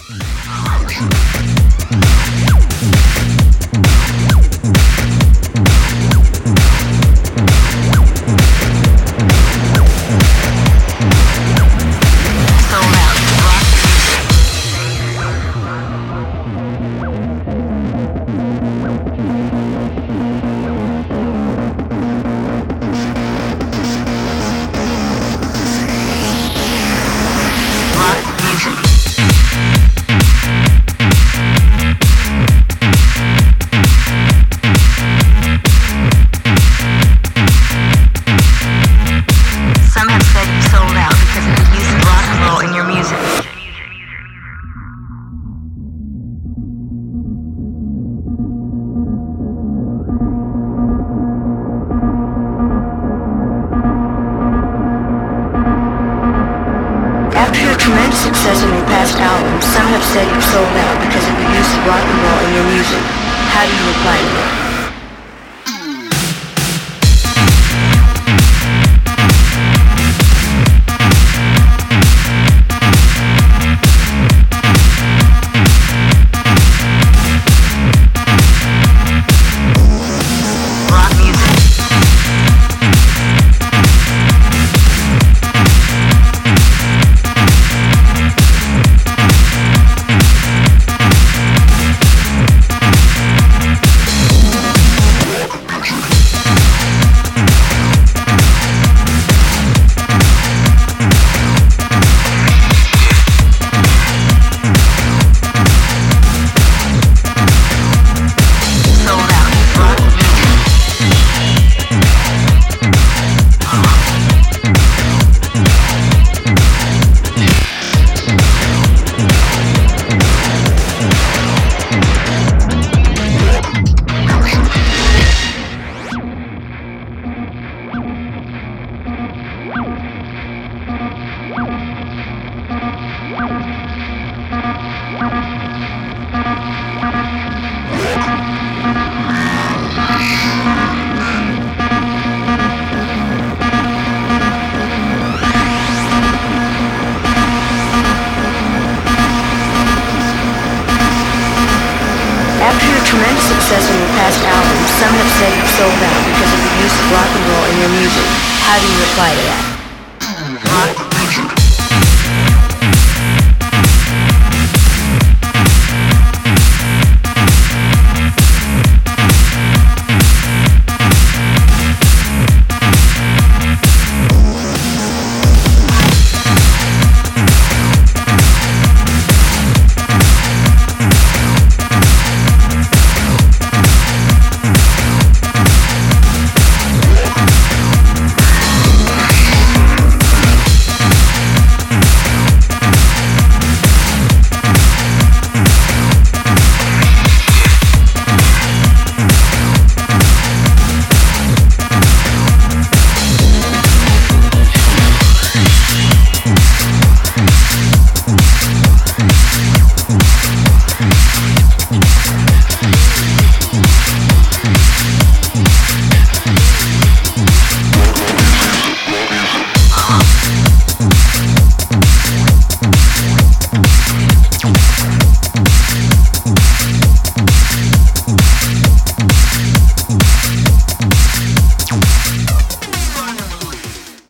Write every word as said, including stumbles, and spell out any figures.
Tremendous success in your past albums. Some have said you've sold out because of the use of rock and roll in your music. How do you reply to that? Tremendous success in your past albums. Some have said you've sold out because of the use of rock and roll in your music. How do you reply to that?